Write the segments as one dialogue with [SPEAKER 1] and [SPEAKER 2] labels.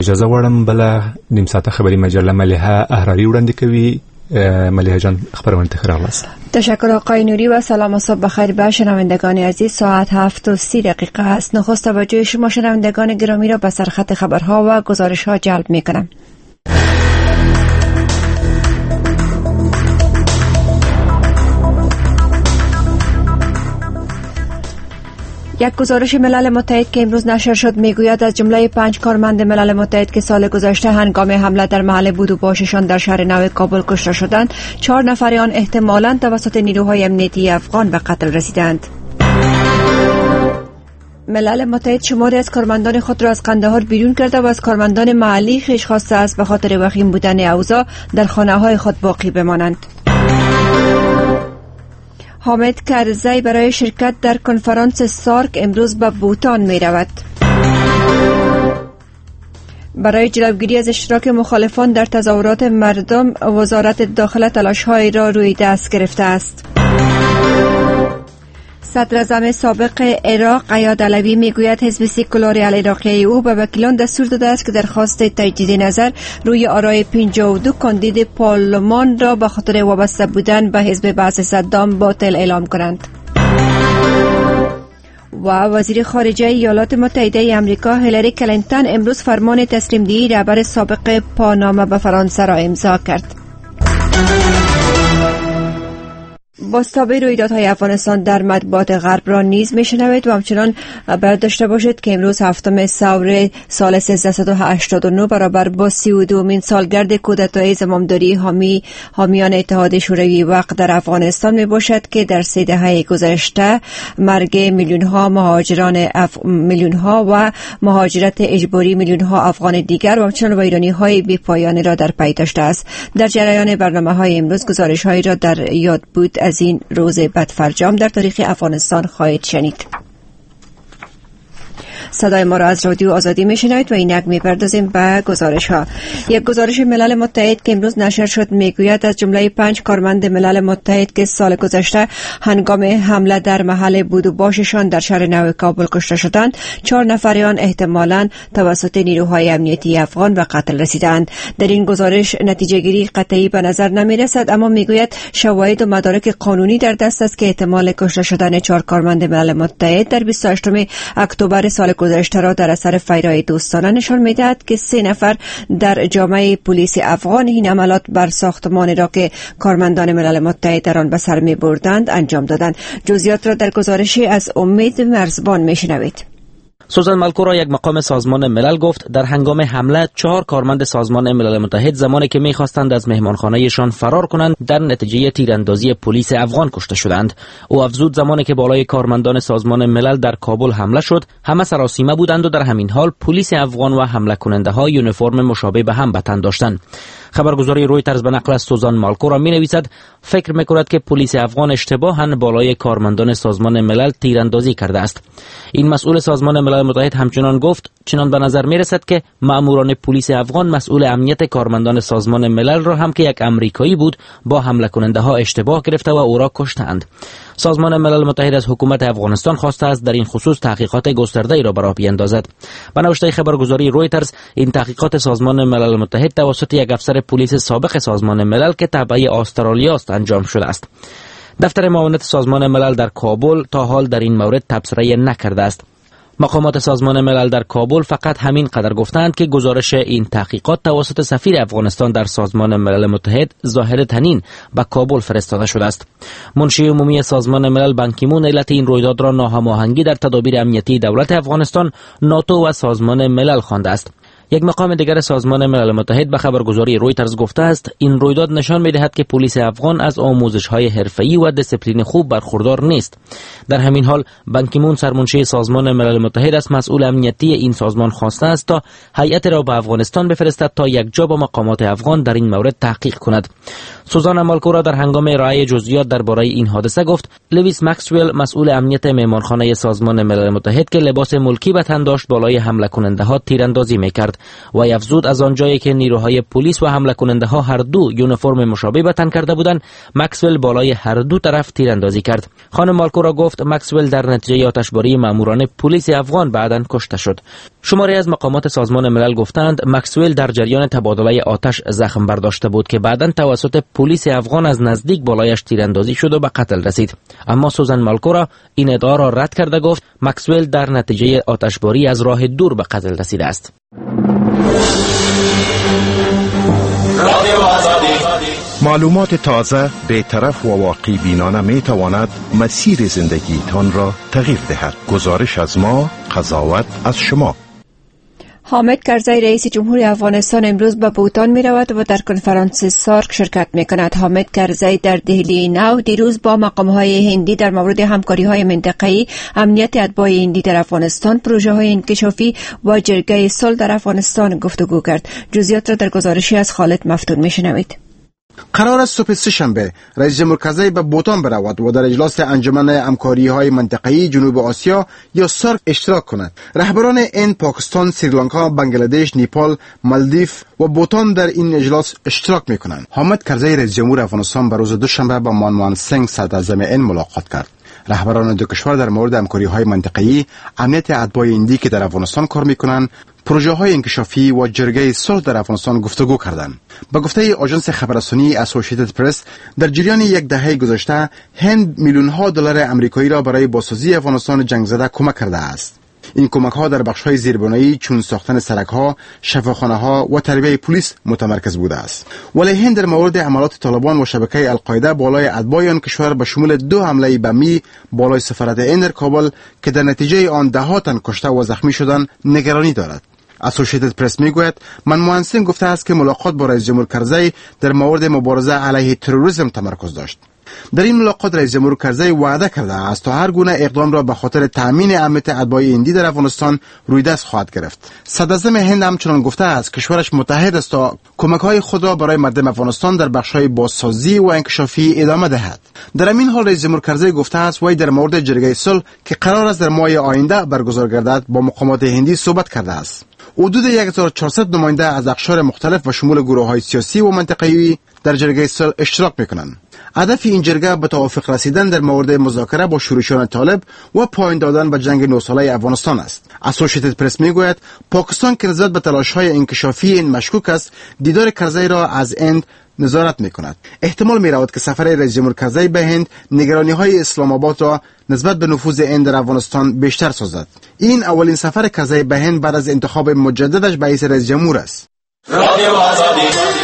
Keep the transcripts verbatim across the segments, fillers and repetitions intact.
[SPEAKER 1] اجازه غواړم بله نیم ساعته خبری مجله ملیحه احراری وړاندې کوي. ملیحه جان خبرونه تکرار است.
[SPEAKER 2] تشکر آقای نوری و سلام و صبح بخیر به شنوندگان عزیز. ساعت هفت و سی دقیقه است. نخست توجه شما شنوندگان گرامی را به سرخط خبرها و گزارش‌ها جلب می‌کنم. یک گزارش ملل متحد که امروز نشر شد میگوید از جمله پنج کارمند ملل متحد که سال گذشته هنگام حمله در محل بود و باششان در شهر نو کابل کشته شدند، چهار نفر آن احتمالاً توسط نیروهای امنیتی افغان به قتل رسیدند. ملل متحد شماری از کارمندان خود را از قندهار بیرون کرده و از کارمندان محلی خیش خواسته است به خاطر وخیم بودن اوضاع در خانه‌های خود باقی بمانند. حامد کرزی برای شرکت در کنفرانس سارک امروز به بوتان می رود. برای جلوگیری از اشتراک مخالفان در تظاهرات مردم، وزارت داخله تلاش‌هایی را روی دست گرفته است. صدراعظم سابق عراق عیاد علوی میگوید حزب سکولار العراقی او به وکیلان دستور داده است که درخواست تجدید نظر روی آرای پنجاه و دو کاندید پارلمان را به خاطر وابسته بودن به حزب بعث صدام باطل اعلام کنند. و وزیر خارجه ایالات متحده آمریکا هیلاری کلینتون امروز فرمان تسلیم دهی رهبر سابق پاناما به فرانسه را امضا کرد. بازتابی رویدادهای افغانستان در مطبوعات غرب را نیز میشنوید و همچنان باید داشته باشید که امروز هفتم ثور سال سیزده هشتاد و نه برابر با سی و دومین سالگرد کودتای زمامداری حامی حامیان اتحاد شوروی وقت در افغانستان می باشد که در سه دهه گذشته مرگ میلیون ها مهاجران اف... میلیون ها و مهاجرت اجباری میلیون ها افغان دیگر و همچنان ویرانی های بی پایان را در پی داشته است. در جریان برنامه های امروز گزارش هایی را در یاد بود از این روز بدفرجام در تاریخ افغانستان خواهید شنید. صدای ما را از رادیو آزادی میشنوید و اینک میپردازیم به گزارش ها. یک گزارش ملل متحد که امروز نشر شد میگوید از جمله پنج کارمند ملل متحد که سال گذشته هنگام حمله در محل بود و باششان در شهر نو کابل کشته شدند، چهار نفر آن احتمالاً توسط نیروهای امنیتی افغان به قتل رسیدند. در این گزارش نتیجه گیری قطعی به نظر نمی رسد، اما میگوید شواهد و مدارک قانونی در دست است که احتمال کشته شدن چهار کارمند ملل متحد در بیست و هشتم اکتبر سال گذشته را در اثر فیرای دوستانه نشان می‌دهد که سه نفر در جامعه پلیس افغان این عملات بر ساختمان را که کارمندان ملل متحد در آن به سر می‌بردند انجام دادند. جزئیات را در گزارشی از امید مرزبان می‌شنوید.
[SPEAKER 3] سوزان مالکورا، یک مقام سازمان ملل، گفت در هنگام حمله چهار کارمند سازمان ملل متحد زمانی که می‌خواستند از مهمانخانه‌شان فرار کنند در نتیجه تیراندازی پلیس افغان کشته شدند. او افزود زمانی که بالای کارمندان سازمان ملل در کابل حمله شد، همه سراسیمه بودند و در همین حال پلیس افغان و حمله کننده‌ها یونیفرم مشابه به هم به تن داشتند. خبرگزاری رویترز به نقل از سوزان مالکورا می نویسد فکر می کند که پلیس افغان اشتباهاً بالای کارمندان سازمان ملل تیراندازی کرده است. این مسئول سازمان ملل متحد همچنان گفت چنان به نظر می رسد که مأموران پلیس افغان مسئول امنیت کارمندان سازمان ملل را هم که یک امریکایی بود با حمله کننده ها اشتباه گرفته و او را کشتند. سازمان ملل متحد از حکومت افغانستان خواسته است در این خصوص تحقیقات گسترده‌ای را برآورد بیندازد. به نوشته خبرگزاری رویترز، این تحقیقات سازمان ملل متحد توسط یک افسر پلیس سابق سازمان ملل که تابع استرالیا است انجام شده است. دفتر معاونت سازمان ملل در کابل تا حال در این مورد تبصره نکرده است. مقامات سازمان ملل در کابل فقط همین قدر گفتند که گزارش این تحقیقات توسط سفیر افغانستان در سازمان ملل متحد ظاهر تنین به کابل فرستاده شده است. منشی عمومی سازمان ملل بان کی مون علت این رویداد را ناهماهنگی در تدابیر امنیتی دولت افغانستان، ناتو و سازمان ملل خوانده است. یک مقام دیگر سازمان ملل متحد به خبرگزاری رویترز گفته است این رویداد نشان می‌دهد که پلیس افغان از آموزش‌های حرفه‌ای و دیسیپلین خوب برخوردار نیست. در همین حال بان کی مون سرمنشی سازمان ملل متحد از مسئول امنیتی این سازمان خواسته است تا هیئت را به افغانستان بفرستد تا یک جا با مقامات افغان در این مورد تحقیق کند. سوزان مالکورا در هنگام ارائه جزئیات درباره این حادثه گفت لوئیس مکسوئل، مسئول امنیت مهمانخانه سازمان ملل متحد که لباس ملکی به تن داشت، بالای حمله کننده ها تیراندازی میکرد. و افزود از آنجایی که نیروهای پلیس و حمله کننده ها هر دو یونیفرم مشابه به تن کرده بودند، مکسول بالای هر دو طرف تیراندازی کرد. خانم مالکورا گفت مکسول در نتیجه آتشباری ماموران پلیس افغان بعداً کشته شد. شماری از مقامات سازمان ملل گفتند مکسول در جریان تبادله آتش زخم برداشته بود که بعداً توسط پلیس افغان از نزدیک بالایش تیراندازی شد و به قتل رسید. اما سوزان مالکورا این ادعا را رد کرده گفت مکسول در نتیجه آتشباری از راه دور به قتل رسیده است.
[SPEAKER 4] معلومات تازه، بی‌طرف و واقع بینانه می تواند مسیر زندگی تان را تغییر دهد. گزارش از ما، قضاوت از شما.
[SPEAKER 2] حامد کرزی رئیس جمهوری افغانستان امروز به بوتان می رود و در کنفرانس سارک شرکت می کند. حامد کرزی در دهلی نو دیروز با مقام های هندی در مورد همکاری های منطقه‌ای، امنیت اتباع هندی در افغانستان، پروژه های انکشافی و جرگه صلح در افغانستان گفتگو کرد. جزئیات را در گزارشی از خالد مفتون می شنوید.
[SPEAKER 5] قرار است صبح سه‌شنبه رئیس جمهور کرزی به بوتان برود و در اجلاس انجمن همکاری‌های منطقه‌ای جنوب آسیا یا سارک اشتراک کند. رهبران هند، پاکستان، سریلانکا، بنگلادش، نیپال، مالدیو و بوتان در این اجلاس اشتراک می‌کنند. حامد کرزی رئیس جمهور افغانستان به روز دوشنبه با منموهن سینگ صدراعظم هند ملاقات کرد. رهبران دو کشور در مورد همکاری‌های منطقه‌ای، امنیت اتباع هندی که در افغانستان کار می‌کنند، پروژه های انکشافی و جرگه صلح در افغانستان گفتگو کردند. به گفته آژانس خبررسانی اسوسییتد پرس، در جریان یک دهه گذشته هند میلیون ها دلار آمریکایی را برای بازسازی افغانستان جنگ زده کمک کرده است. این کمک ها در بخش های زیربنایی چون ساختن سرک ها، شفاخانه ها و تربیه پلیس متمرکز بوده است. ولی هند در مورد حملات طالبان و شبکه القاعده بالای اتباع آن کشور به شمول دو حمله بمی بالای سفارت هند در کابل که در نتیجه آن ده ها تن کشته و زخمی شدند نگرانی دارد. اسوسییتد پرس میگوید منموهن سینگ گفته است که ملاقات با رئیس جمهور کرزی در مورد مبارزه علیه تروریسم تمرکز داشت. در این ملاقات رئیس جمهور کرزی وعده کرده است تا هر گونه اقدام را به خاطر تامین امنیت اتباع هندی در افغانستان روی دست خواهد گرفت. صدراعظم هند همچنان گفته است کشورش متحد است تا کمک‌های خود را برای مردم افغانستان در بخش‌های بازسازی و انکشافی ادامه دهد. در همین حال رئیس جمهور کرزی گفته است وی در مورد جرگه صلح که قرار است در ماه آینده برگزار گردد با مقامات هندی صحبت کرده است. حدود یک هزار و چهارصد نماینده از اقشار مختلف و شمول گروه‌های سیاسی و منطقه‌ای در جرگه صلح اشتراک می‌کنند. هدف این جرگه به توافق رسیدن در مورد مذاکره با شورشیان طالب و پایان دادن به جنگ نه ساله افغانستان است. اسوسییتد پرس میگوید پاکستان که نسبت به تلاش‌های انکشافی این مشکوک است، دیدار کرزی را از هند نظارت می‌کند. احتمال می‌رود که سفر رئیس جمهور کرزی به هند نگرانی‌های اسلام آباد را نسبت به نفوذ هند در افغانستان بیشتر سازد. این اولین سفر کرزی به هند بعد از انتخاب مجددش به حیث رئیس جمهور است. رادیو آزادی.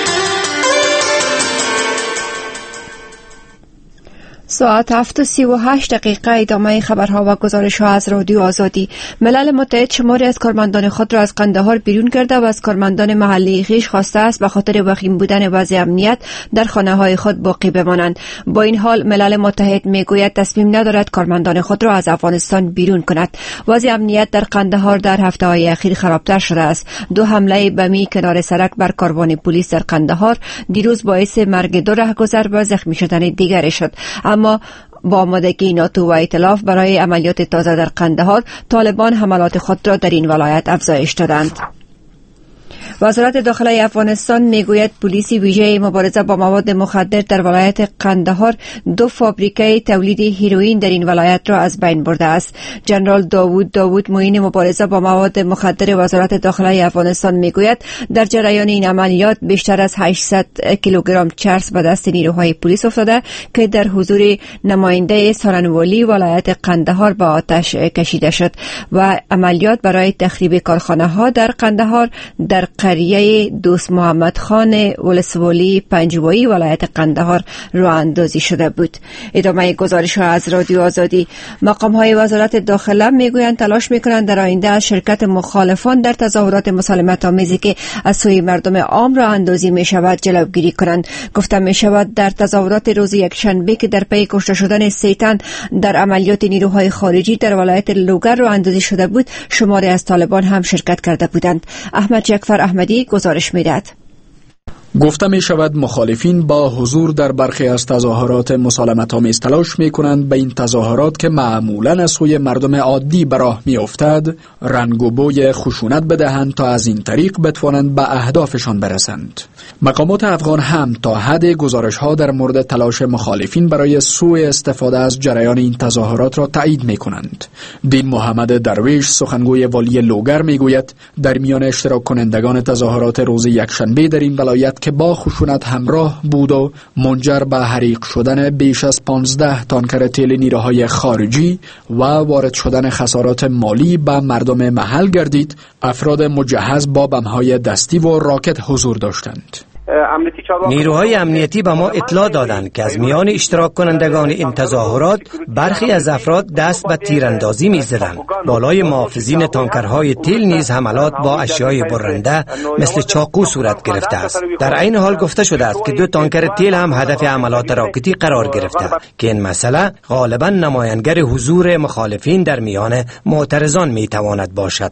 [SPEAKER 2] ساعت هفت و سی و هشت دقیقه ادامه خبرها و گزارش ها از رادیو آزادی. ملل متحد شماری از کارمندان خود را از قندهار بیرون کرده و از کارمندان محلی خویش خواسته است به خاطر وخیم بودن وضع امنیت در خانه های خود باقی بمانند. با این حال ملل متحد میگوید تصمیم ندارد کارمندان خود را از افغانستان بیرون کند. وضع امنیت در قندهار در هفته های اخیر خرابتر شده است. دو حمله بمی کنار سرک بر کاروان پلیس در قندهار دیروز باعث مرگ دو رهگذر و زخمی شدن دیگری شد. اما با آمادگی ناتو و ائتلاف برای عملیات تازه در قندهار، طالبان حملات خود را در این ولایت افزایش دادند. وزارت داخلی افغانستان میگوید پلیس ویژه مبارزه با مواد مخدر در ولایت قندهار دو فابریکه تولید هیروئین در این ولایت را از بین برده است. جنرال داوود داوود معین مبارزه با مواد مخدر وزارت داخلی افغانستان میگوید در جریان این عملیات بیشتر از هشتصد کیلوگرم چرس به دست نیروهای پلیس افتاده که در حضور نماینده سالنوالی ولایت قندهار به آتش کشیده شد و عملیات برای تخریب کارخانه ها در قندهار در قریه دوست محمد خان ولسوالی پنجوایی ولایت قندهار راه اندازی شده بود. ادامه گزارش ها از رادیو آزادی. مقام های وزارت داخله میگویند تلاش میکنند در آینده از شرکت مخالفان در تظاهرات مسالمت آمیزی که از سوی مردم عام راه اندازی می شود جلوگیری کنند. گفته می شود در تظاهرات روز یکشنبه که در پی کشته شدن سه تن در عملیات نیروهای خارجی در ولایت لوگر راه اندازی شده بود، شماری از طالبان هم شرکت کرده بودند. احمد جعفر احمدی گزارش می‌دهد.
[SPEAKER 6] گفته می شود مخالفین با حضور در برخی از تظاهرات مسالمت‌آمیز تلاش می کنند به این تظاهرات که معمولاً از سوی مردم عادی به راه می افتد رنگ و بوی خشونت بدهند تا از این طریق بتوانند به اهدافشان برسند. مقامات افغان هم تا حد گزارش ها در مورد تلاش مخالفین برای سوء استفاده از جریان این تظاهرات را تایید می کنند. دین محمد درویش سخنگوی والی لوگر می گوید در میان اشتراک کنندگان تظاهرات روز یکشنبه در این ولایت که با خشونت همراه بود و منجر به حریق شدن بیش از پانزده تانکر تیل نیروهای خارجی و وارد شدن خسارات مالی به مردم محل گردید، افراد مجهز با بم‌های دستی و راکت حضور داشتند.
[SPEAKER 7] نیروهای امنیتی به ما اطلاع دادند که از میان اشتراک کنندگان این تظاهرات برخی از افراد دست به تیراندازی می‌زدند. بالای محافظین تانکرهای تیل نیز حملات با اشیای برنده مثل چاقو صورت گرفته است. در عین حال گفته شده است که دو تانکر تیل هم هدف حملات راکتی قرار گرفته که این مسئله غالبا نمایانگر حضور مخالفین در میان معترضان میتواند باشد.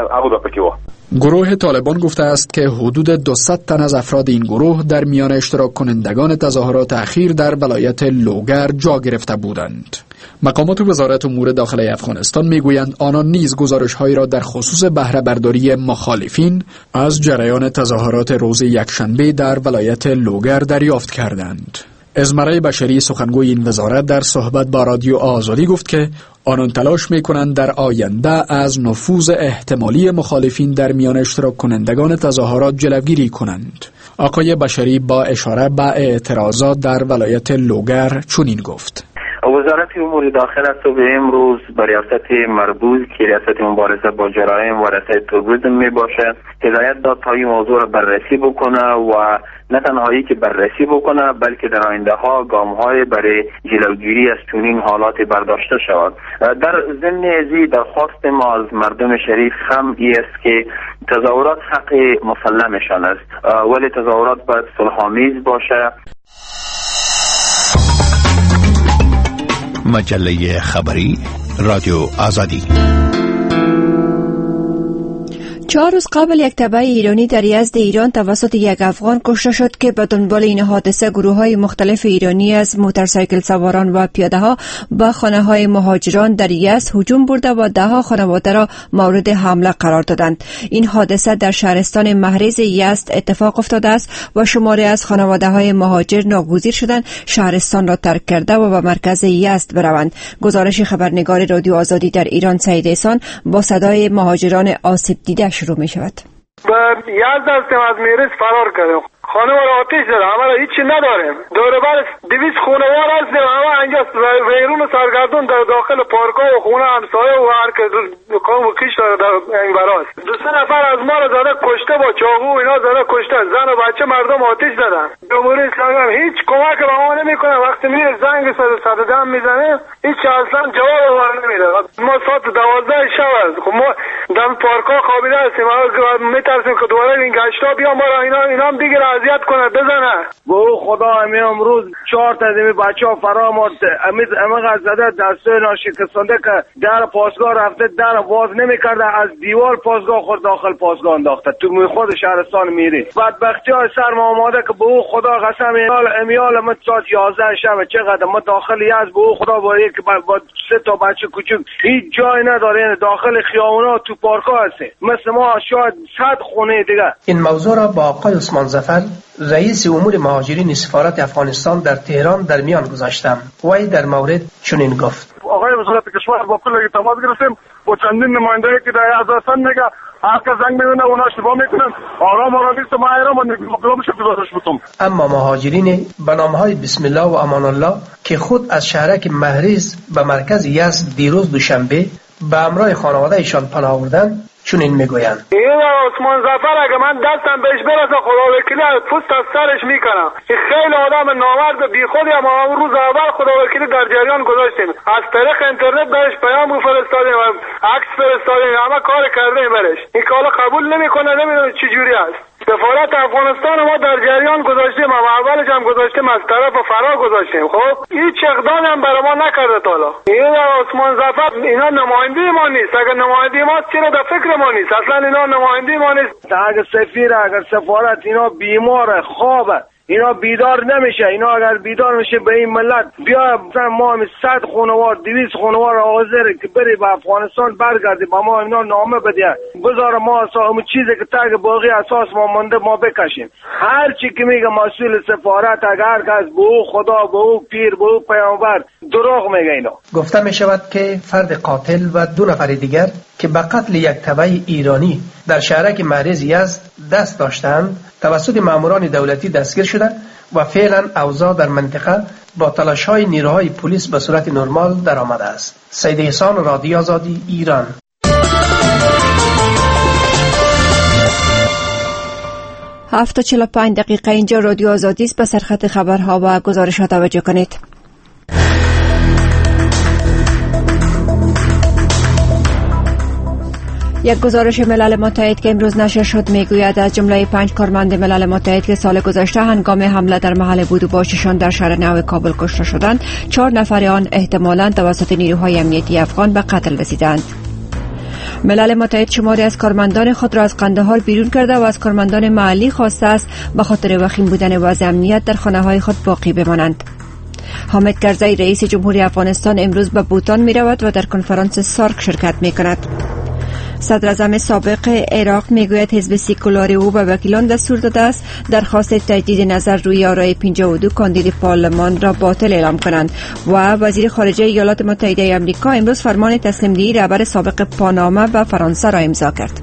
[SPEAKER 6] گروه طالبان گفته است که حدود دویست تن از افراد این گروه در میان اشتراک کنندگان تظاهرات اخیر در ولایت لوگر جا گرفته بودند. مقامات وزارت امور داخلی افغانستان میگویند آنان نیز گزارش‌هایی را در خصوص بهره برداری مخالفین از جریان تظاهرات روز یکشنبه در ولایت لوگر دریافت کردند. ازمره بشری سخنگوی این وزارت در صحبت با رادیو آزادی گفت که آنان تلاش می‌کنند در آینده از نفوذ احتمالی مخالفین در میان اشتراک کنندگان تظاهرات جلوگیری کنند. آقای بشری با اشاره به اعتراضات در ولایت لوگر چنین گفت:
[SPEAKER 8] وزارت امور داخله صبح امروز با ریاست مربوط که ریاست مبارزه با جرایم و رسای تروریسم می باشد هدایت داد تا این موضوع را بررسی بکنه و نه تنهایی که بررسی بکنه بلکه در آینده ها گام های برای جلوگیری از چنین حالات برداشته شود. در ضمن ازی درخواست ما از مردم شریف هم ای است که تظاهرات حق مسلمشان است ولی تظاهرات باید صلح‌آمیز باشه.
[SPEAKER 4] مجله خبری رادیو آزادی.
[SPEAKER 2] چهار روز قبل یک تبع ایرانی در یزد ایران توسط یک افغان کشته شد که به دنبال این حادثه گروه های مختلف ایرانی از موتورسایکل سواران و پیاده ها به خانه های مهاجران در یزد هجوم برده و ده ها خانواده را مورد حمله قرار دادند. این حادثه در شهرستان مهرز یزد اتفاق افتاده است و شماری از خانواده های مهاجر ناگزیر شدند شهرستان را ترک کرده و به مرکز یزد بروند. گزارش خبرنگار رادیو آزادی در ایران سعید احسان با صدای مهاجران آسیب دیده شروع می شود.
[SPEAKER 9] به یزد هستیم، از میرز فرار کردیم. خانه را آتش زده، همه را هیچی نداریم. دور بر دویست خانوار هستیم، همه اینجا ویرون و سرگردون در داخل پارکا و خونه همسایه و هر که دکان و کیش داره در این براست. دو سه نفر از ما را زده کشته، با چاقو و اینا زده کشته. زن و بچه مردم آتش زدن. جمهوری اسلامی هم هیچ کمک به ما نمیکنه. وقتی میره زنگ صد و ده میزنه هیچ اصلا جواب ما نمیده. ما ساعت دوازده شب است، خب ما در پارکا خوابیده هستیم، میترسیم که دوباره این گشتا بیان ما را اینا اینا هم دیگه اذیت کنه بزنه.
[SPEAKER 10] گو خدا همین امروز چهار تا دمی بچه‌ها فرار مرد. امید امق زده دستای ناشکسته که در پاسگاه رفته در باز نمی‌کرده، از دیوار پاسگاه خود داخل پاسگاه انداخته تو خود شهرستان میری. بدبختی‌های سر ما آماده که به او خدا قسم امیال امیال ما ساعت یازده شب چقدر ما داخل یز به او خدا با یک با سه تا بچه کوچک هیچ جای نداره، داخل خیابونا تو پارک‌ها هستیم. مثل ما شاید صد خونه دیگه.
[SPEAKER 11] این موضوع را با آقای عثمان ظفر رئیس امور مهاجرین سفارت افغانستان در تهران در میان گذاشتم. وی در مورد چنین گفت:
[SPEAKER 12] آقای وزارت کشور با کل تماس گرفتیم با چندین نماینده که در ازاستان میگه هر که زنگ میزنه اونا اشتباه میکنن آرام آرام است ما ایران من مطلب شد گذاشت بتم.
[SPEAKER 11] اما مهاجرین به نامهای بسم الله و امان الله که خود از شهرک مهرز به مرکز یزد دیروز دوشنبه به همراه خانواده ایشان پناه آوردند چنین میگویند:
[SPEAKER 9] این عثمان ظفر اگه من دستم بهش برسه خدا وکیلی از پوست از سرش میکنم. این خیلی آدم نامرد بی خودی، اما اون روز اول خدا وکیلی در جریان گذاشتیم، از طریق اینترنت برش پیام فرستادیم، عکس فرستادیم، همه کار کردیم برش. این کالا قبول نمیکنه، نمیدونه چه جوری است. سفارت افغانستان ما در جریان گذاشتیم، اما اولش هم گذاشتیم از طرف فرار گذاشتیم. خب هیچ اقدامی هم برای ما نکرده تا حالا. این عثمان ظفر اینا نماینده ما نیست. اگه نماینده ما چرا در فکر ما نیست، اصلا اینا نماینده ما نیست.
[SPEAKER 10] اگر سفیر اگر سفارت اینا بیمار خوابه، اینا بیدار نمیشه. اینا اگر بیدار میشه به این ملت بیا مثلا ما هم صد خانوار دویست خانوار حاضر که بری به افغانستان برگردی با ما اینا نامه بده بذار ما اون چیزی که تگ باقی اساس ما مونده ما بکشیم. هر چی که میگه مسئول سفارت اگر کس به او خدا به او پیر به او پیامبر دروغ میگه. اینا
[SPEAKER 11] گفته میشود که فرد قاتل و دو نفر دیگر که به قتل یک تبع ایرانی در شهرک مهرز یزد دست داشتند توسط ماموران دولتی دستگیر شده و فعلا اوضاع در منطقه با تلاش‌های نیروهای پلیس به صورت نرمال در آمده است. سید احسان، رادیو آزادی، ایران.
[SPEAKER 2] هفت تا چهل و پنج دقیقه اینجا رادیو آزادی است. به سرخط خبرها و گزارشات توجه کنید. یک گزارش ملل متحد که امروز نشر شد میگوید از جمله پنج کارمند ملل متحد که سال گذشته هنگام حمله در محل بود و باششان در شهر نو کابل کشته شدند، چهار نفر آن احتمالاً توسط نیروهای امنیتی افغان به قتل رسیدند. ملل متحد شماری از کارمندان خود را از قندهار بیرون کرده و از کارمندان محلی خواسته است به خاطر وخیم بودن وضع امنیت در خانه‌های خود باقی بمانند. حامد کرزی رئیس جمهوری افغانستان امروز به بوتان می رود و در کنفرانس سارک شرکت می کند. صدر اعظم سابق عراق میگوید حزب سکولار او به وکیلان دستور داده است درخواست تجدید نظر روی آرای پنجاه و دو کاندید پارلمان را باطل اعلام کنند و وزیر خارجه ایالات متحده آمریکا امروز فرمان تسلیم دهی رهبر سابق پاناما به فرانسه را امضا کرد.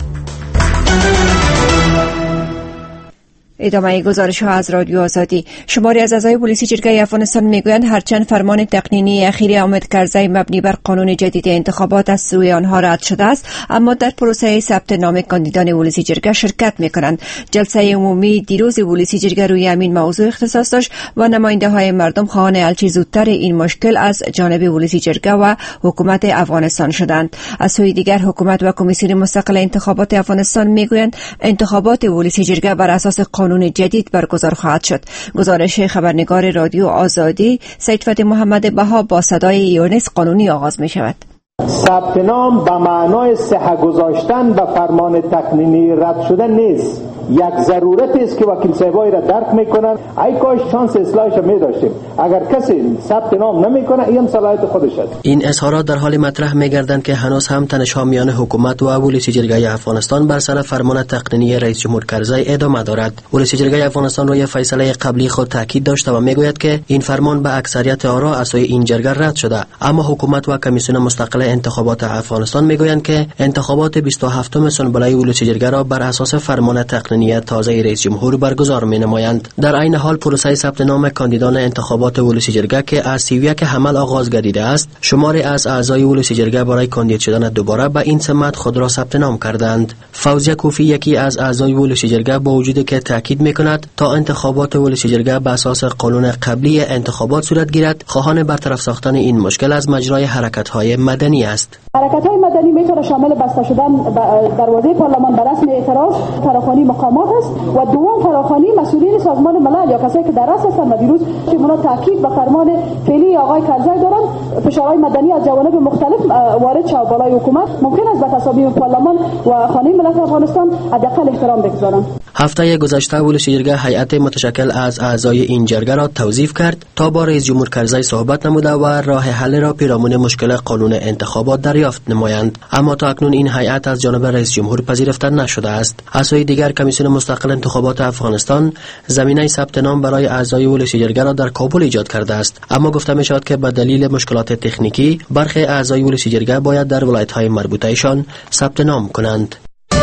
[SPEAKER 2] ادامه گزارش ها از رادیو آزادی. شماری از اعضای پلیس جرگه افغانستان میگویند هرچند فرمان تقنینی اخیر حامد کرزی مبنی بر قانون جدید انتخابات از سوی آنها رد شده است، اما در پروسه ثبت نام کاندیدان پلیس جرگه شرکت میکنند. جلسه عمومی دیروز پلیس جرگه روی همین موضوع اختصاص داشت و نماینده های مردم خواهان حل زودتر این مشکل از جانب پلیس جرگه و حکومت افغانستان شدند. از سوی دیگر حکومت و کمیسیون مستقل انتخابات افغانستان میگویند انتخابات پلیس جرگه بر اساس قانون جدید برگزار خواهد شد. گزارش خبرنگار رادیو آزادی سید فتح محمد بها با صدای یونس قانونی آغاز می شود.
[SPEAKER 13] ثبت نام به معنای صحه گذاشتن و فرمان تقنینی رد شده نیست. یک ضرورت است که وکیل صاحبای را درک میکنن. ای کاش شانس اصلاحش می داشتیم. اگر کسی ثبت نام نمیکنه این صلاحیت خودش است.
[SPEAKER 14] این اظهارات در حال مطرح میگردند که هنوز هم تنش‌ها میان حکومت و پلیس جرگه افغانستان بر سر فرمان تقنینی رئیس جمهور کرزی ادامه دارد. پلیس جرگه افغانستان روی فیصله قبلی خود تاکید داشته و میگوید که این فرمان به اکثریت آرا از سوی این جرگه رد شده، اما حکومت و کمیسیون مستقل انتخابات افغانستان میگویند که انتخابات بیست و هفتم سنبله پلیس جرگه را بر اساس فرمان تقنینی تازه رئیس جمهور برگزار می‌نمایند. در عین حال پروسه ثبت نام کاندیدان انتخابات پلیس جرگه که از سی و یک حمل آغاز گردیده است، شماری از اعضای پلیس جرگه برای کاندید شدن دوباره به این سمت خود را ثبت نام کردند. فوزیه کوفی یکی از اعضای پلیس جرگه با وجودی که تاکید می‌کند تا انتخابات پلیس جرگه به اساس قانون قبلی انتخابات صورت گیرد، خواهان برطرف ساختن این مشکل از مجرای حرکت‌های مدنی است.
[SPEAKER 15] حرکت‌های مدنی میتونه شامل بسته شدن دروازه پارلمان به رسم اعتراض، فراخوانی مقامات است و دوم فراخوانی مسئولین سازمان ملل یا کسایی که در رأس هستند. و دیروز که اونا تاکید به فرمان فعلی آقای کرزی دارن، فشارهای مدنی از جوانب مختلف وارد شود بالای حکومت، ممکن است به تصامیم پارلمان و خانه ملت افغانستان حداقل احترام بگذارند.
[SPEAKER 14] هفته گذشته پلیس جرگه هیئت متشکل از اعضای این جرگه را توظیف کرد تا با رئیس جمهور کرزی صحبت نموده و راه حل را پیرامون مشکل قانون انتخابات دریافت نمایند، اما تا اکنون این هیئت از جانب رئیس جمهور پذیرفته نشده است. از سوی دیگر کمیسیون مستقل انتخابات افغانستان زمینه ثبت نام برای اعضای پلیس جرگه را در کابل ایجاد کرده است، اما گفته می شود که به دلیل مشکلات تکنیکی برخی اعضای پلیس جرگه باید در ولایت‌های مربوطه‌شان ثبت نام کنند.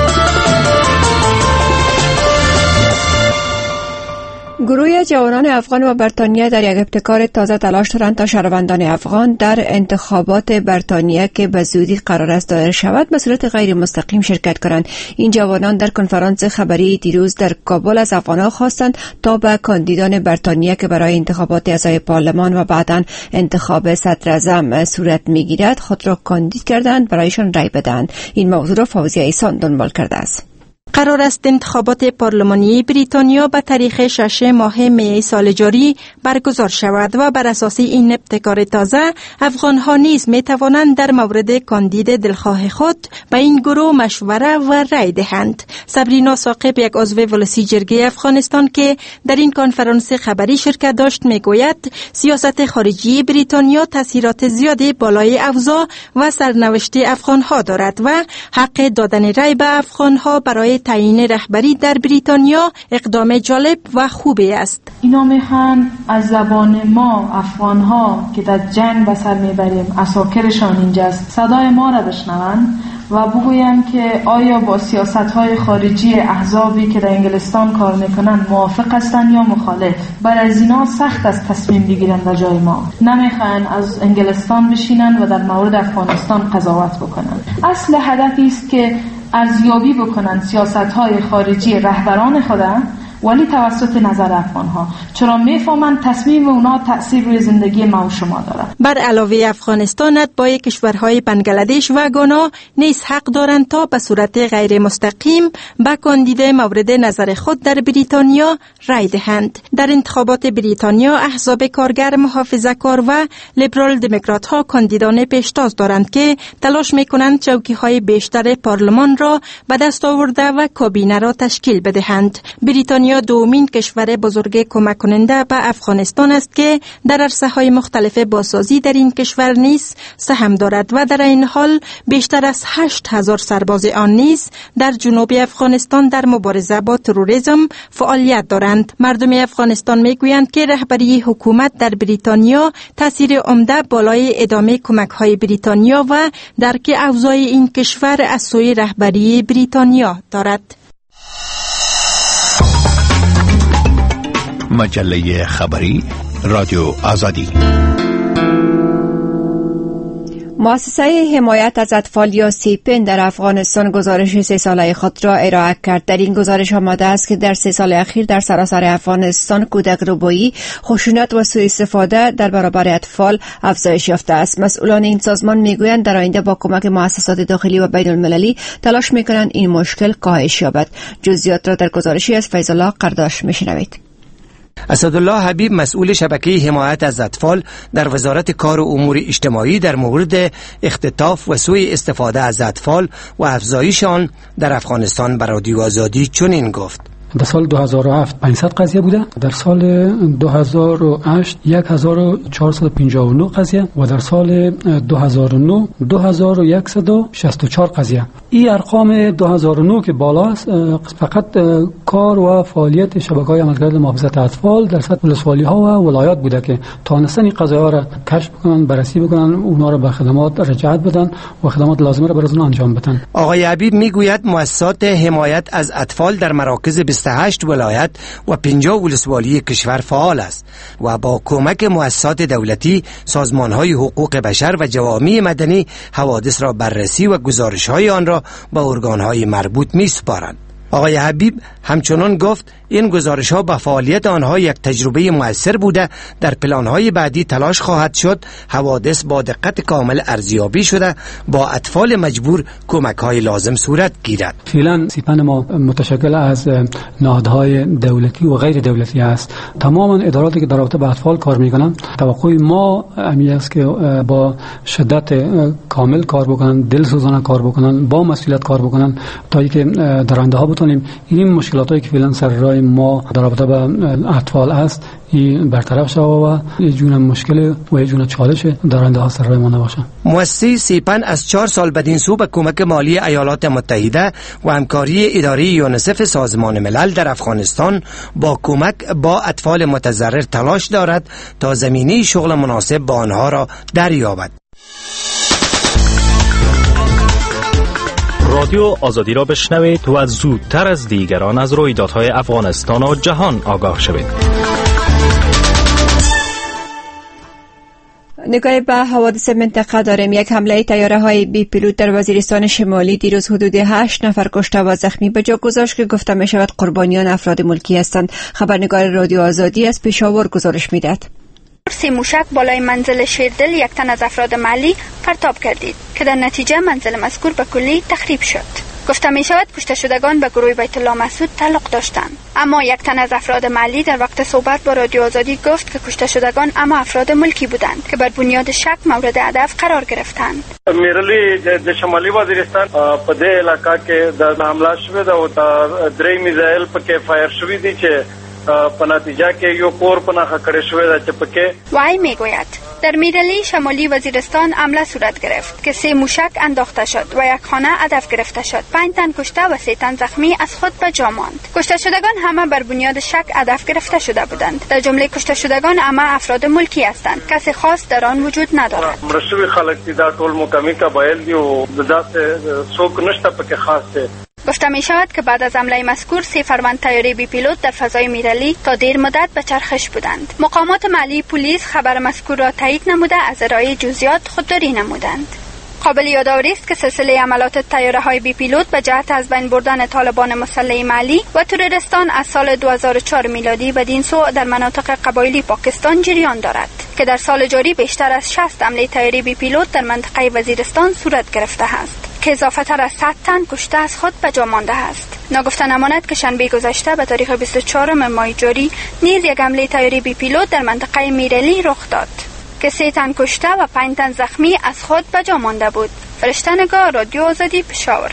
[SPEAKER 2] گروه جوانان افغان و بریتانیا در یک ابتکار تازه تلاش دارند تا شهروندان افغان در انتخابات بریتانیا که به زودی قرار است دایر شود به صورت غیر مستقیم شرکت کنند. این جوانان در کنفرانس خبری دیروز در کابل از افغانان خواستند تا به کاندیدان بریتانیا که برای انتخابات اعضای پارلمان و بعداً انتخاب صدر اعظم صورت میگیرد خود را کاندید کردند برایشان رای بدهند. این موضوع را فوزیه احسان دنبال کرده است.
[SPEAKER 16] قرار است انتخابات پارلمانی بریتانیا به تاریخ شش ماه می سال جاری برگزار شود و بر اساس این ابتکار تازه افغان‌ها نیز می توانند در مورد کاندید دلخواه خود به این گروه مشوره و رای دهند. صبرینا ثاقب، یک عضو ولسی جرگه افغانستان که در این کنفرانس خبری شرکت داشت، می گوید سیاست خارجی بریتانیا تاثیرات زیادی بالای اوضاع و سرنوشت افغان‌ها دارد و حق دادن رای به افغان‌ها برای تعیین رهبری در بریتانیا اقدام جالب و خوبی است.
[SPEAKER 17] اینا میخوان از زبان ما افغان‌ها که در جنگ به سر میبریم، اساکرشان اینجاست، صدای ما را بشنوند و بگویم که آیا با سیاست‌های خارجی احزابی که در انگلستان کار میکنن موافق هستند یا مخالف. بر از اینا سخت است تصمیم بگیرن در جای ما. نمیخوان از انگلستان بشینن و در مورد افغانستان قضاوت بکنن. اصل هدفی است که ارزیابی بکنن سیاست‌های خارجی رهبران خودن، ولی توسط نظر افغان‌ها، چرا میفهمن تصمیم اونا تأثیر روی زندگی ما و شما داره.
[SPEAKER 16] بر علاوه افغانستان، اتباع کشورهای بنگلادش و گانا نیز حق دارند تا به صورت غیر مستقیم به کاندید مورد نظر خود در بریتانیا رای دهند. در انتخابات بریتانیا احزاب کارگر، محافظه‌کار و لیبرال دموکرات ها کاندیدان پیشتاز دارند که تلاش میکنند چوکی‌های بیشتر پارلمان را به دست آورده و کابینه را تشکیل بدهند. بریتانیا دومین کشور بزرگ کمک کننده به افغانستان است که در عرصه‌های مختلف بازسازی در این کشور نیز سهم دارد و در این حال بیشتر از هشت هزار سرباز آن نیز در جنوب افغانستان در مبارزه با تروریسم فعالیت دارند. مردم افغانستان میگویند که رهبری حکومت در بریتانیا تاثیر عمده بالای ادامه کمک‌های بریتانیا و درک اوضاع این کشور از سوی رهبری بریتانیا دارد.
[SPEAKER 18] مجله خبری رادیو آزادی.
[SPEAKER 2] مؤسسه حمایت از اطفال یا سیپن در افغانستان گزارش سه ساله خود را ارائه کرد. در این گزارش آمده است که در سه سال اخیر در سراسر افغانستان کودک ربایی، خشونت و سوء استفاده در برابر اطفال افزایش یافته است. مسئولان این سازمان میگویند در آینده با کمک مؤسسات داخلی و بین المللی تلاش میکنند این مشکل کاهش یابد. جزئیات را در گزارشی از فیض الله قرداش میشنوید.
[SPEAKER 7] اسدالله حبیب، مسئول شبکه حمایت از اطفال در وزارت کار و امور اجتماعی، در مورد اختطاف و سوء استفاده از اطفال و افزایش آن در افغانستان به رادیو آزادی چنین گفت:
[SPEAKER 19] در سال دو هزار و هفت پانصد قضیه بوده، در سال دو هزار و هشت چهار هزار و چهارصد و پنجاه و نه قضیه و در سال دو هزار و نه دو هزار و صد و شصت و چهار قضیه. این ارقام دو هزار و نه که بالا است فقط کار و فعالیت شبکه‌های عملکرد محافظت اطفال در سطح ولسوالی‌ها و ولایات بوده که تانستن این قضایا را کشف کنن، بررسی بکنن، اونها را به خدمات رجعت بدن و خدمات لازمه را برای اونها انجام بدن.
[SPEAKER 7] آقای حبیب میگوید مؤسسات حمایت از اطفال در مراکز بیست و هشت ولایت و پنجاه ولسوالی کشور فعال است و با کمک مؤسسات دولتی، سازمان‌های حقوق بشر و جوامع مدنی حوادث را بررسی و گزارش‌های آن را به ارگان‌های مربوط می‌سپارند. آقای حبیب همچنان گفت این گزارش ها به فعالیت آنها یک تجربه مؤثر بوده. در پلان‌های بعدی تلاش خواهد شد حوادث با دقت کامل ارزیابی شده با اطفال مجبور کمک‌های لازم صورت گیرد.
[SPEAKER 19] فعلا سیپن ما متشکل از نهادهای دولتی و غیر دولتی است. تماما اداراتی که در رابطه با اطفال کار می‌کنند، توقع ما امی است که با شدت کامل کار بکنن، دلسوزانه کار بکنن، با مسئولیت کار بکنن تا اینکه در آینده ها بتونیم این مشکلاتی که فعلا سر راه ما در رابطه با اطفال است این برطرف شود و یه جون مشکل و یه جون چالش در آینده ها سر راه ما نباشه.
[SPEAKER 7] مؤسسه سیپن از چهار سال بدین سو به کمک مالی ایالات متحده و همکاری اداره یونسف سازمان ملل در افغانستان با کمک با اطفال متضرر تلاش دارد تا زمینه شغل مناسب با آنها را دریابد.
[SPEAKER 20] رادیو آزادی را بشنوید و از زودتر از دیگران از رویدادهای افغانستان و جهان آگاه شوید.
[SPEAKER 2] نگاه به حوادث منطقه داریم. یک حمله طیاره های بی پیلوت در وزیرستان شمالی دیروز حدود هشت نفر کشته و زخمی به جا گذاشت که گفته می شود قربانیان افراد ملکی هستند. خبرنگار رادیو آزادی از پشاور گزارش میدهد.
[SPEAKER 21] سه موشک بالای منزل شیردل یک تن از افراد محلی پرتاب کردید که در نتیجه منزل مذکور به کلی تخریب شد. گفته می شود کشته شدگان به گروه بیت الله مسعود تعلق داشتند. اما یک تن از افراد محلی در وقت صحبت با رادیو آزادی گفت که کشته شدگان اما افراد ملکی بودند که بر بنیاد شک مورد هدف قرار گرفتند.
[SPEAKER 10] میرلی د شمالي وزیرستان په دې علاقې کې د حمله شوې ده او درې میزایل پکې فایر شوې دي چې په نتیجه کې یو کور په نښه کړی شوی ده چې پکې
[SPEAKER 21] وای میگوید در میرلی شمالی وزیرستان حمله صورت گرفت که سه موشک انداخته شد و یک خانه هدف گرفته شد. پنج تن کشته و سه تن زخمی از خود به جا ماند. کشته شدگان همه بر بنیاد شک هدف گرفته شده بودند. در جمله کشته شدگان همه افراد ملکی هستند. کسی خاص در آن وجود ندارد.
[SPEAKER 10] مرشوی خلک دي دا ټول مقامی قبایل دي او داسې څوک نشته پکې خاص دی.
[SPEAKER 21] گفته می شود که بعد از حمله مذکور سه فرمان طیاره بی پیلوت در فضای میرلی تا دیر مدت به چرخش بودند. مقامات محلی پلیس خبر مذکور را تایید نموده از ارائه جزئیات خودداری نمودند. قابل یادآوری است که سلسله حملات طیاره های بی پیلوت به جهت از بین بردن طالبان مسلح محلی و تروریستان از سال دو هزار و چهار میلادی بدین سو در مناطق قبایلی پاکستان جریان دارد که در سال جاری بیشتر از شصت حمله طیاره بی پیلوت در منطقه وزیرستان صورت گرفته است که اضافه تر از صد تن کشته از خود به جا مانده است. ناگفته نماند که شنبه گذشته به تاریخ بیست و چهارم ماه جاری نیز یک حمله طیاره بی پیلوت در منطقه میرلی رخ داد که سه تن کشته و پنج تن زخمی از خود به جا مانده بود. فرشته نگار، رادیو آزادی، پشاور.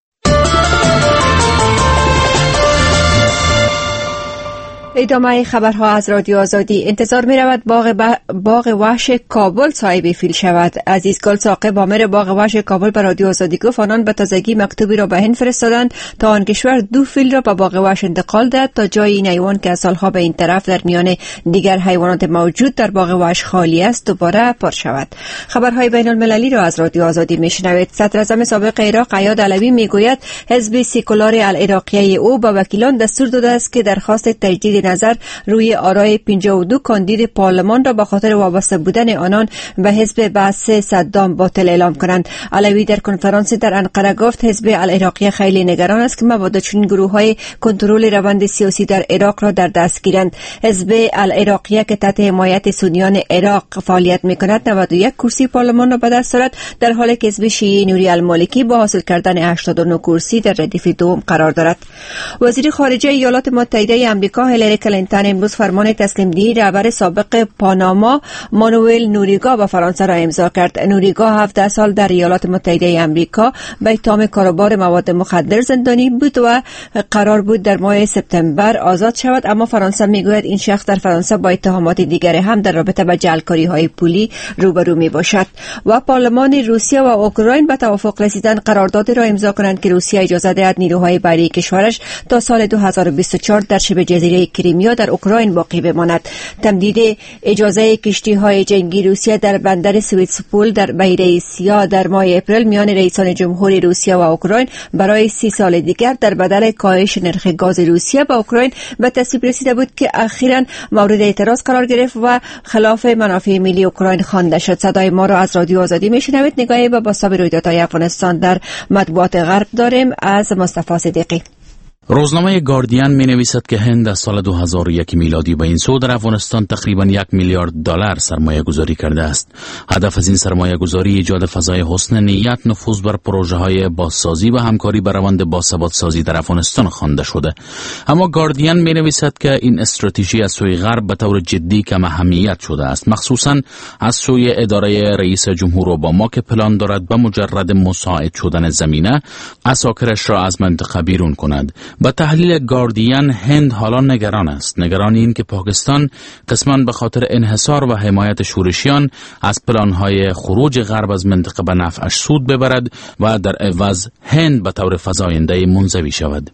[SPEAKER 2] ادامه خبرها از رادیو آزادی. انتظار می رود باغ, ب... باغ وحش کابل صاحب فیل شود. عزیز گل ثاقب آمر باغ وحش کابل به رادیو آزادی گفت آنان به تازگی مکتوبی را به هند فرستادند تا آن کشور دو فیل را به باغ وحش انتقال دهد تا جای این حیوان که سالها به این طرف در میان دیگر حیوانات موجود در باغ وحش خالی است دوباره پر شود. خبرهای بین المللی را از رادیو آزادی میشنوید. صدر اعظم سابق عراق عیاد علوی میگوید حزب سکولار العراقیه او به وکیلان دستور داده است که درخواست تجدید نظر روی آرای پنجاه و دو کاندید پارلمان را به خاطر وابسته بودن آنان به حزب بعث صدام باطل اعلام کنند. علوی در کنفرانسی در انقره گفت حزب العراقیه خیلی نگران است که مبادا چنین گروه‌های کنترل روند سیاسی در عراق را در دست گیرند. حزب العراقیه که تحت حمایت سنیان عراق فعالیت می‌کند نود و یک کرسی پارلمان را به دست دارد، در حالی که حزب شیعی نوری المالکی با حاصل کردن هشتاد و نه کرسی در ردیف دوم قرار دارد. وزیر خارجه ایالات متحده آمریکا هیلاری کلینتون امروز فرمان تسلیم دهی رهبر سابق پاناما مانوئل نوریگا به فرانسه را امضا کرد. نوریگا هفده سال در ایالات متحده آمریکا به اتهام کاروبار مواد مخدر زندانی بود و قرار بود در ماه سپتامبر آزاد شود، اما فرانسه میگوید این شخص در فرانسه با اتهامات دیگر هم در رابطه با جعلکاری های پولی روبرو می باشد. و پارلمان روسیه و اوکراین به توافق رسیدن قراردادی را امضا کنند که روسیه اجازه دهد نیروهای بحری کشورش تا سال دو هزار و بیست و چهار در شبه جزیره کریمیا در اوکراین باقی بماند. تمدید اجازه کشتی‌های جنگی روسیه در بندر سویتسپول در بحیره سیاه در ماه اپریل میان رئیسان جمهوری روسیه و اوکراین برای سی سال دیگر در بدل کاهش نرخ گاز روسیه به اوکراین به تصویب رسیده بود که اخیراً مورد اعتراض قرار گرفت و خلاف منافع ملی اوکراین خوانده شد. صدای ما را از رادیو آزادی میشنوید. نگاهی به بازتاب رویدادهای افغانستان در مطبوعات غرب داریم از مصطفی صدیقی.
[SPEAKER 1] روزنامه گاردین می نویسد که هند از سال دو هزار و یک میلادی به این سو در افغانستان تقریبا یک میلیارد دلار سرمایه گذاری کرده است. هدف از این سرمایه گذاری ایجاد فضای حسن نیت، نفوذ بر پروژه های بازسازی و همکاری بر روند باثبات سازی در افغانستان خوانده شده. اما گاردین می نویسد که این استراتژی از سوی غرب به طور جدی کم اهمیت شده است، مخصوصا از سوی اداره رئیس جمهور اوباما که پلان دارد به مجرد مساعد شدن زمینه عساکرش را از منطقه بیرون کند. با تحلیل گاردین هند حالا نگران است، نگران این که پاکستان قسماً به خاطر انحصار و حمایت شورشیان از پلان‌های خروج غرب از منطقه به نفعش سود ببرد و در عوض هند به طور فزاینده منزوی شود.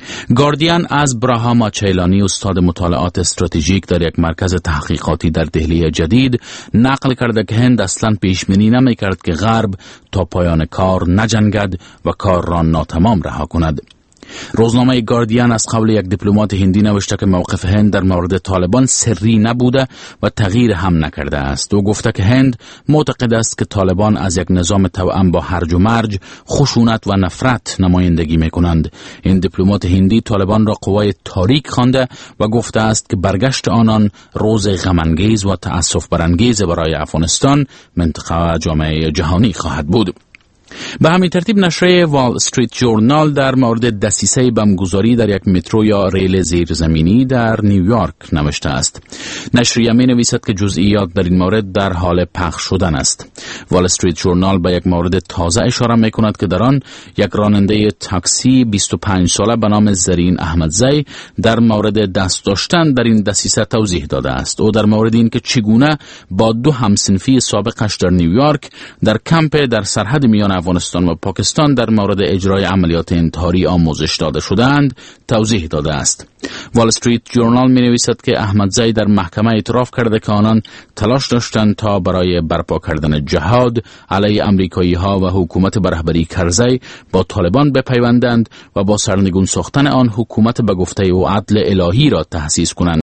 [SPEAKER 1] گاردین از براهاما چیلانی استاد مطالعات استراتژیک در یک مرکز تحقیقاتی در دهلی جدید نقل کرده که هند اصلاً پیش‌بینی نمی‌کرد که غرب تا پایان کار نجنگد و کار را ناتمام رها کند. روزنامه گاردین از قول یک دیپلمات هندی نوشته که موقف هند در مورد طالبان سری نبوده و تغییر هم نکرده است. او گفته که هند معتقد است که طالبان از یک نظام توأم با هرج و مرج، خشونت و نفرت نمایندگی می‌کنند. این دیپلمات هندی طالبان را قوای تاریک خوانده و گفته است که برگشت آنان روز غم‌انگیز و تأسف برانگیز برای افغانستان، منطقه و جامعه جهانی خواهد بود. به همین ترتیب نشریه وال استریت جورنال در مورد دسیسه بمبگذاری در یک مترو یا ریل زیرزمینی در نیویورک نوشته است. نشریه می نویسد که جزئیات در این مورد در حال پخش شدن است. وال استریت جورنال به یک مورد تازه اشاره می کند که در آن یک راننده تاکسی بیست و پنج ساله به نام زرین احمدزی در مورد دست داشتن در این دسیسه توضیح داده است. او در مورد این که چگونه با دو همسنفی سابقش در نیویورک در کمپ در سرحد میان افغانستان و پاکستان در مورد اجرای عملیات انتحاری آموزش داده شدند توضیح داده است. وال استریت جورنال می نویسد که احمدزی در محکمه اعتراف کرده که آنان تلاش داشتند تا برای برپا کردن جهاد علیه امریکایی ها و حکومت به رهبری کرزی با طالبان بپیوندند و با سرنگون ساختن آن حکومت به گفته او عدل الهی را تأسیس کنند.